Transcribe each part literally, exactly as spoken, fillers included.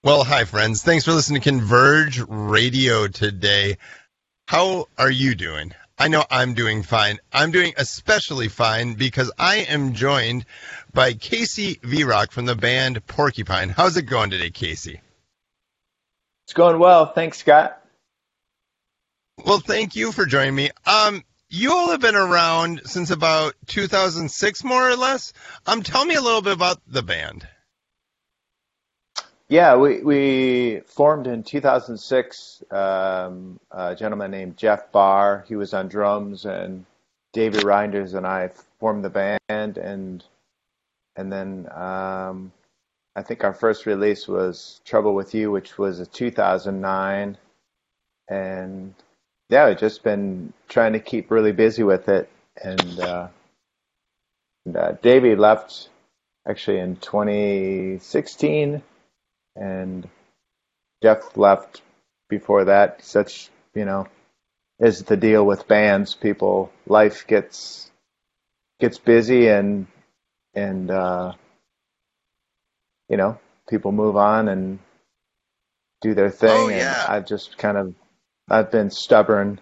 Well, hi, friends. Thanks for listening to Converge Radio today. How are you doing? I know I'm doing fine. I'm doing especially fine because I am joined by Casey V-Rock from the band Porcupine. How's it going today, Casey? It's going well. Thanks, Scott. Well, thank you for joining me. Um, you all have been around since about two thousand six, more or less. Um, tell me a little bit about the band. Yeah, we, we formed in two thousand six. Um, a gentleman named Jeff Barr, he was on drums, and Davey Reinders and I formed the band. And and then um, I think our first release was Trouble with You, which was a two thousand nine. And yeah, we've just been trying to keep really busy with it. And, uh, and uh, Davey left actually in twenty sixteen. And Jeff left before that. Such, you know, is the deal with bands. People, life gets gets busy, and and uh, you know, people move on and do their Oh, thing. And yeah. I've just kind of I've been stubborn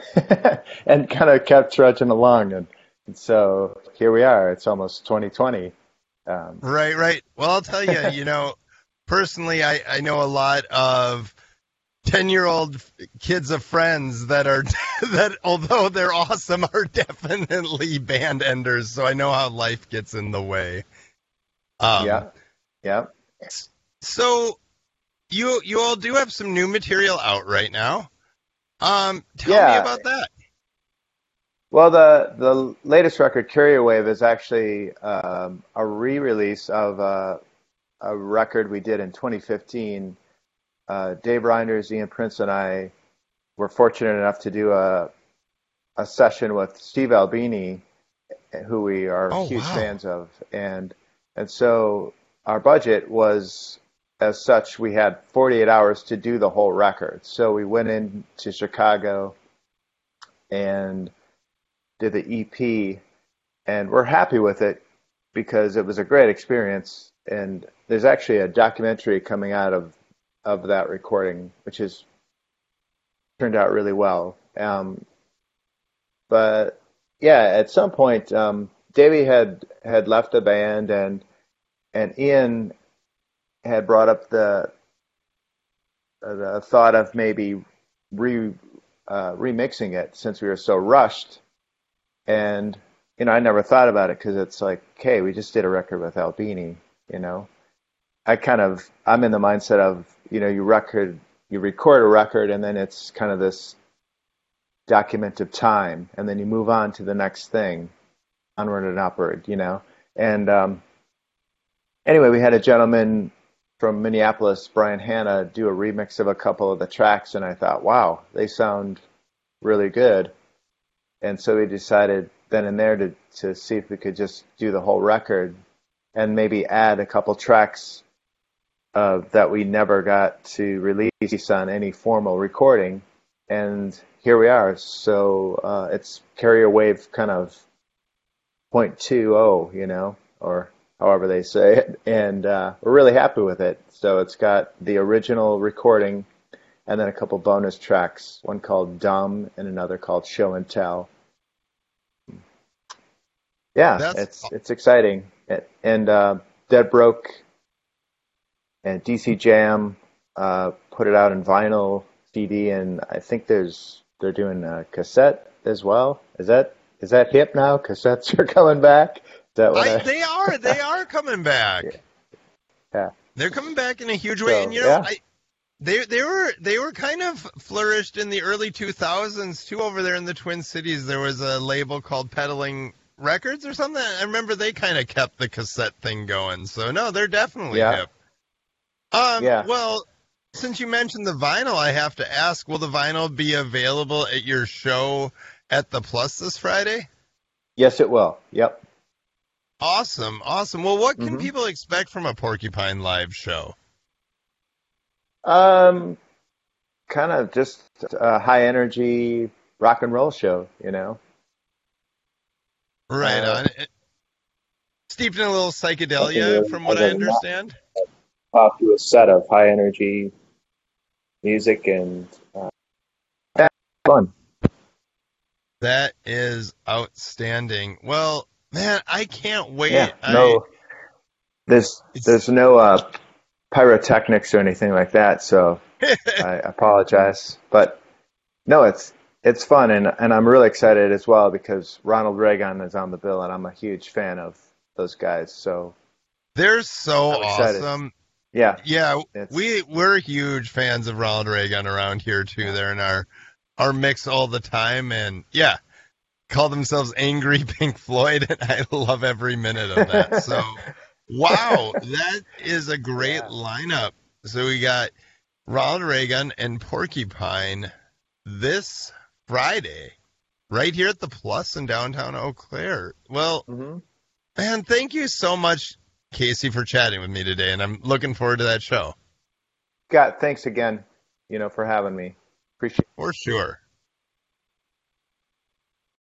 and kind of kept trudging along, and, and so here we are. It's almost twenty twenty. Um, Right, right. Well, I'll tell you, you know, personally, I, I know a lot of ten-year-old kids of friends that are, that although they're awesome, are definitely band enders. So I know how life gets in the way. Um, yeah, yeah. so you, you all do have some new material out right now. Um, tell me Yeah, about that. Well, the the latest record, Carrier Wave, is actually um, a re-release of uh, a record we did in twenty fifteen. Uh, Dave Reinders, Ian Prince, and I were fortunate enough to do a a session with Steve Albini, who we are Oh, huge wow. fans of, and and so our budget was as such. We had forty-eight hours to do the whole record, so we went into Chicago and did the E P, and we're happy with it because it was a great experience. And there's actually a documentary coming out of of that recording, which has turned out really well. Um, but yeah, at some point, um, Davey had had left the band, and and Ian had brought up the the thought of maybe re uh, remixing it since we were so rushed. And you know, I never thought about it because it's like, okay, we just did a record with Albini, you know. I kind of I'm in the mindset of, you know, you record you record a record, and then it's kind of this document of time, and then you move on to the next thing, onward and upward, you know. And um, anyway, we had a gentleman from Minneapolis, Brian Hanna, do a remix of a couple of the tracks, and I thought, wow, they sound really good. And so we decided then and there to to see if we could just do the whole record and maybe add a couple tracks uh, that we never got to release on any formal recording. And here we are. So uh, it's Carrier Wave kind of point two oh, you know, or however they say it. And uh, we're really happy with it. So it's got the original recording and then a couple bonus tracks, one called Dumb and another called Show and Tell. Yeah, That's it's it's exciting. And uh, Dead Broke and D C Jam uh, put it out in vinyl, C D, and I think there's they're doing a cassette as well. Is that is that hip now? Cassettes are coming back. Is that what I, I? they are, they are coming back. Yeah. They're coming back in a huge way. And, So you know, yeah, I, They they were they were kind of flourished in the early two thousands too. Over there in the Twin Cities, there was a label called Peddling Records or something. I remember they kind of kept the cassette thing going. So no, they're definitely yeah, hip. Um, yeah. well, since you mentioned the vinyl, I have to ask: will the vinyl be available at your show at the Plus this Friday? Yes, it will. Yep. Awesome, awesome. Well, what can hmm people expect from a Porcupine Live show? Um, Kind of just a high energy rock and roll show, you know. Right Uh, on. Steeped in a little nothing psychedelia, really from what I other than that. understand. off to a set of high energy music and uh, yeah, fun. That is outstanding. Well, man, I can't Yeah, wait. I no, there's it's there's no uh, pyrotechnics or anything like that, so I apologize. But no, it's it's fun, and and I'm really excited as well because Ronald Reagan is on the bill, and I'm a huge fan of those guys. So they're so I'm excited. awesome. Yeah, Yeah, it's we we're huge fans of Ronald Reagan around here too. They're in our our mix all the time, and yeah, call themselves Angry Pink Floyd, and I love every minute of that. So, wow, that is a great yeah. lineup. So we got Ronald Reagan and Porcupine this Friday, right here at the Plus in downtown Eau Claire. Well, hmm man, thank you so much, Casey, for chatting with me today, and I'm looking forward to that show. Scott, thanks again, you know, for having me. Appreciate. For sure.